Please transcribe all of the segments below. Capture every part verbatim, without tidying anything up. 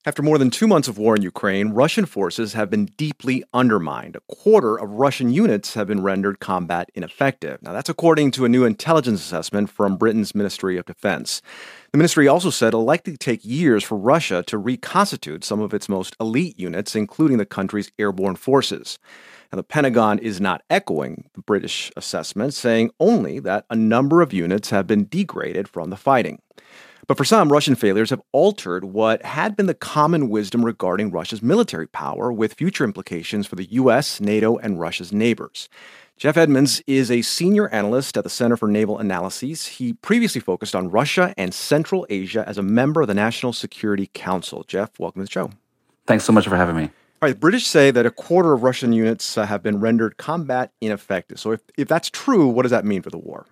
After more than two months of war in Ukraine, Russian forces have been deeply undermined. A quarter of Russian units have been rendered combat ineffective. Now, that's according to a new intelligence assessment from Britain's Ministry of Defense. The ministry also said it'll likely take years for Russia to reconstitute some of its most elite units, including the country's airborne forces. Now, the Pentagon is not echoing the British assessment, saying only that a number of units have been degraded from the fighting. But for some, Russian failures have altered what had been the common wisdom regarding Russia's military power, with future implications for the U S, NATO, and Russia's neighbors. Jeff Edmonds is a senior analyst at the Center for Naval Analyses. He previously focused on Russia and Central Asia as a member of the National Security Council. Jeff, welcome to the show. Thanks so much for having me. All right, the British say that a quarter of Russian units uh, have been rendered combat ineffective. So if, if that's true, what does that mean for the war?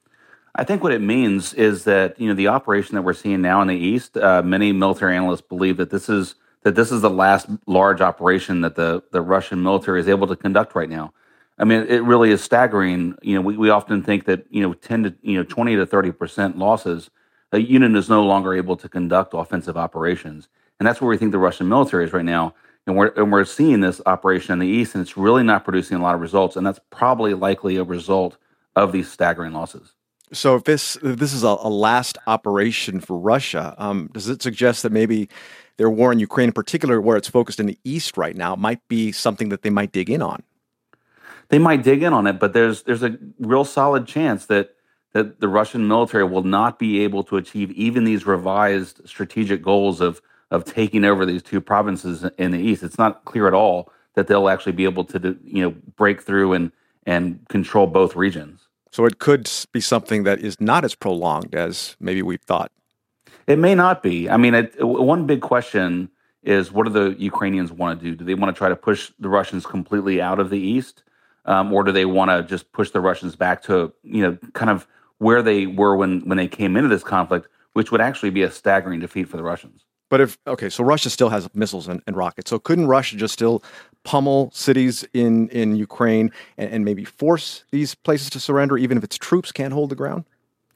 I think what it means is that, you know, the operation that we're seeing now in the East, uh, many military analysts believe that this is that this is the last large operation that the, the Russian military is able to conduct right now. I mean, it really is staggering. You know, we, we often think that, you know, ten to, you know, twenty to thirty percent losses, a unit is no longer able to conduct offensive operations. And that's where we think the Russian military is right now. And we're, and we're seeing this operation in the East, and it's really not producing a lot of results. And that's probably likely a result of these staggering losses. So if this if this is a, a last operation for Russia, um, does it suggest that maybe their war in Ukraine, in particular, where it's focused in the East right now, might be something that they might dig in on? They might dig in on it, but there's there's a real solid chance that that the Russian military will not be able to achieve even these revised strategic goals of of taking over these two provinces in the East. It's not clear at all that they'll actually be able to, you know, break through and and control both regions. So it could be something that is not as prolonged as maybe we've thought. It may not be. I mean, it, one big question is, what do the Ukrainians want to do? Do they want to try to push the Russians completely out of the East? Um, or do they want to just push the Russians back to, you know, kind of where they were when, when they came into this conflict, which would actually be a staggering defeat for the Russians? But if, okay, so Russia still has missiles and, and rockets. So couldn't Russia just still pummel cities in, in Ukraine and, and maybe force these places to surrender, even if its troops can't hold the ground?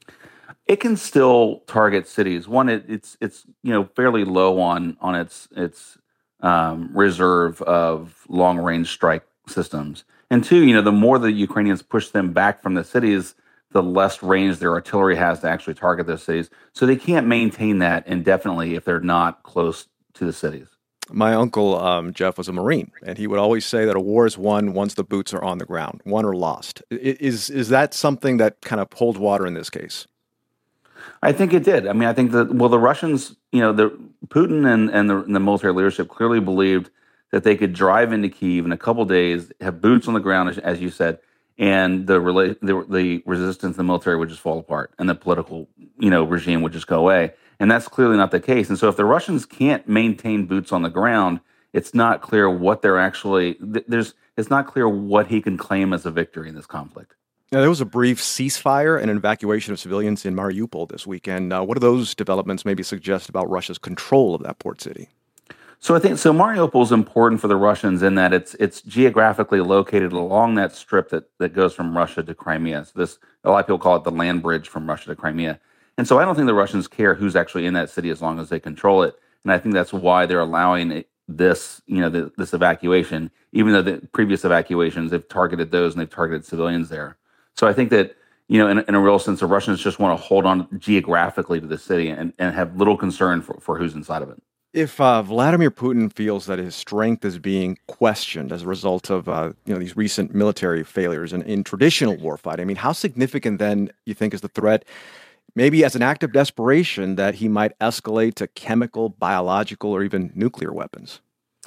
It can still target cities. One, it, it's it's you know fairly low on on its its um, reserve of long range strike systems. And two, you know, the more the Ukrainians push them back from the cities, the less range their artillery has to actually target those cities. So they can't maintain that indefinitely if they're not close to the cities. My uncle, um, Jeff, was a Marine, and he would always say that a war is won once the boots are on the ground, won or lost. I- Is is that something that kind of holds water in this case? I think it did. I mean, I think that, well, the Russians, you know, the Putin and, and, the, and the military leadership clearly believed that they could drive into Kyiv in a couple days, have boots on the ground, as, as you said, and the, rela- the the resistance in the military would just fall apart, and the political, you know, regime would just go away. And that's clearly not the case. And so if the Russians can't maintain boots on the ground, it's not clear what they're actually, th- there's, it's not clear what he can claim as a victory in this conflict. Now, there was a brief ceasefire and an evacuation of civilians in Mariupol this weekend. Uh, what do those developments maybe suggest about Russia's control of that port city? So I think so. Mariupol is important for the Russians in that it's it's geographically located along that strip that, that goes from Russia to Crimea. So this, a lot of people call it the land bridge from Russia to Crimea. And so I don't think the Russians care who's actually in that city as long as they control it. And I think that's why they're allowing it, this, you know, the, this evacuation, even though the previous evacuations, they've targeted those and they've targeted civilians there. So I think that, you know, in, in a real sense, the Russians just want to hold on geographically to the city and, and have little concern for, for who's inside of it. If uh, Vladimir Putin feels that his strength is being questioned as a result of uh, you know these recent military failures in, in traditional warfighting, I mean, how significant then you think is the threat, maybe as an act of desperation, that he might escalate to chemical, biological, or even nuclear weapons?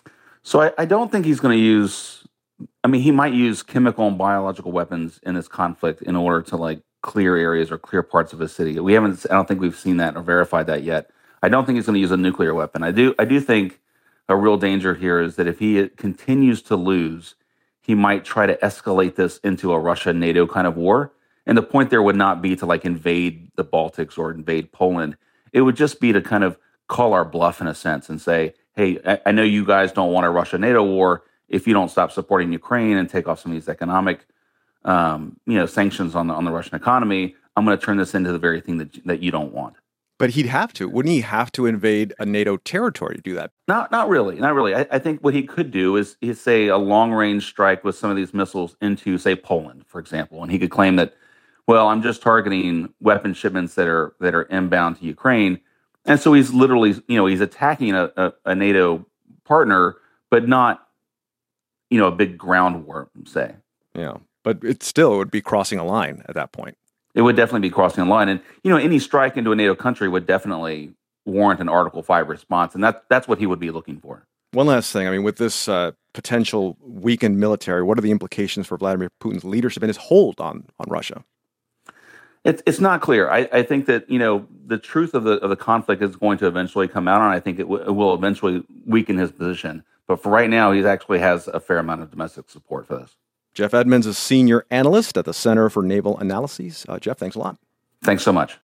So I, I don't think he's going to use. I mean, he might use chemical and biological weapons in this conflict in order to like clear areas or clear parts of a city. We haven't. I don't think we've seen that or verified that yet. I don't think he's going to use a nuclear weapon. I do I do think a real danger here is that if he continues to lose, he might try to escalate this into a Russia-NATO kind of war. And the point there would not be to like invade the Baltics or invade Poland. It would just be to kind of call our bluff in a sense and say, hey, I, I know you guys don't want a Russia-NATO war. If you don't stop supporting Ukraine and take off some of these economic um, you know, sanctions on the on the Russian economy, I'm going to turn this into the very thing that that you don't want. But he'd have to. Wouldn't he have to invade a NATO territory to do that? Not not really. Not really. I, I think what he could do is, is say a long-range strike with some of these missiles into, say, Poland, for example. And he could claim that, well, I'm just targeting weapon shipments that are that are inbound to Ukraine. And so he's literally, you know, he's attacking a, a, a NATO partner, but not, you know, a big ground war, say. Yeah. But it still would be crossing a line at that point. It would definitely be crossing a line. And, you know, any strike into a NATO country would definitely warrant an Article five response. And that, that's what he would be looking for. One last thing. I mean, with this uh, potential weakened military, what are the implications for Vladimir Putin's leadership and his hold on, on Russia? It's it's not clear. I, I think that, you know, the truth of the of the conflict is going to eventually come out, and I think it, w- it will eventually weaken his position. But for right now, he actually has a fair amount of domestic support for this. Jeff Edmonds is senior analyst at the Center for Naval Analyses. Uh, Jeff, thanks a lot. Thanks so much.